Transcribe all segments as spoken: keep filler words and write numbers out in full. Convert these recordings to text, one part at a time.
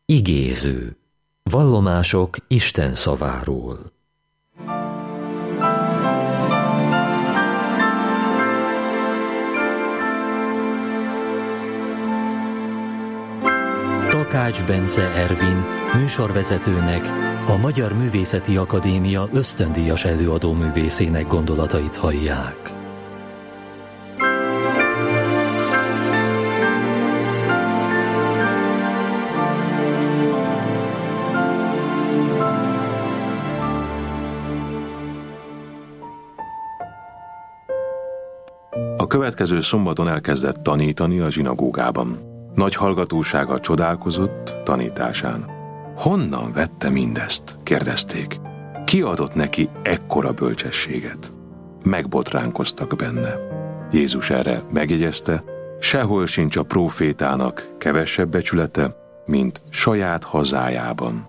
Igéző. Vallomások Isten szaváról. Takács Bence Ervin műsorvezetőnek, a Magyar Művészeti Akadémia ösztöndíjas előadó művészének gondolatait hallják. A következő szombaton elkezdett tanítani a zsinagógában. Nagy hallgatósága csodálkozott tanításán. Honnan vette mindezt? Kérdezték. Ki adott neki ekkora bölcsességet? Megbotránkoztak benne. Jézus erre megjegyezte, sehol sincs a prófétának kevesebb becsülete, mint saját hazájában.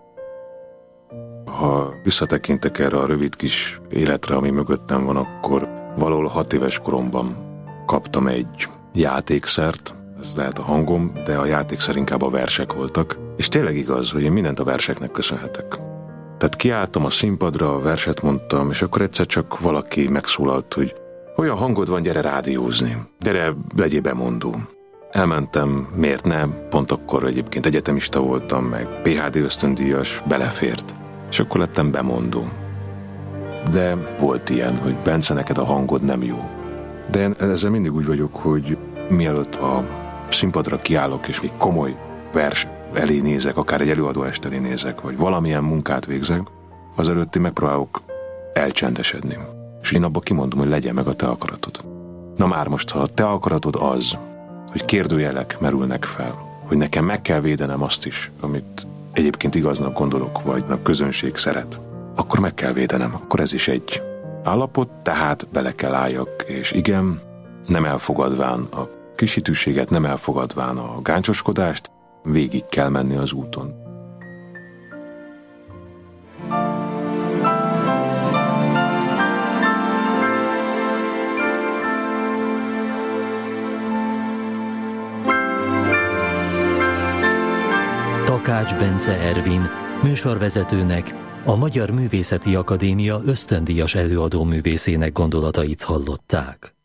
Ha visszatekintek erre a rövid kis életre, ami mögöttem van, akkor valahol hat éves koromban kaptam egy játékszert, ez lehet a hangom, de a játékszer inkább a versek voltak, és tényleg igaz, hogy én mindent a verseknek köszönhetek. Tehát kiálltam a színpadra, a verset mondtam, és akkor egyszer csak valaki megszólalt, hogy olyan hangod van, gyere rádiózni, gyere, legyél bemondó. Elmentem, miért ne, pont akkor egyébként egyetemista voltam, meg pé há dé ösztöndíjas, belefért, és akkor lettem bemondó. De volt ilyen, hogy Bence, neked a hangod nem jó. De én ezzel mindig úgy vagyok, hogy mielőtt a színpadra kiállok, és egy komoly vers elé nézek, akár egy előadóest elé nézek, vagy valamilyen munkát végzek, azelőtt én megpróbálok elcsendesedni. És én abba kimondom, hogy legyen meg a te akaratod. Na már most, ha a te akaratod az, hogy kérdőjelek merülnek fel, hogy nekem meg kell védenem azt is, amit egyébként igaznak gondolok, vagy a közönség szeret, akkor meg kell védenem. Akkor ez is egy állapot, tehát bele kell álljak, és igen, nem elfogadván a kisítőséget, nem elfogadván a gáncsoskodást, végig kell menni az úton. Takács Bence Ervin műsorvezetőnek, a Magyar Művészeti Akadémia ösztöndíjas előadó művészének gondolatait hallották.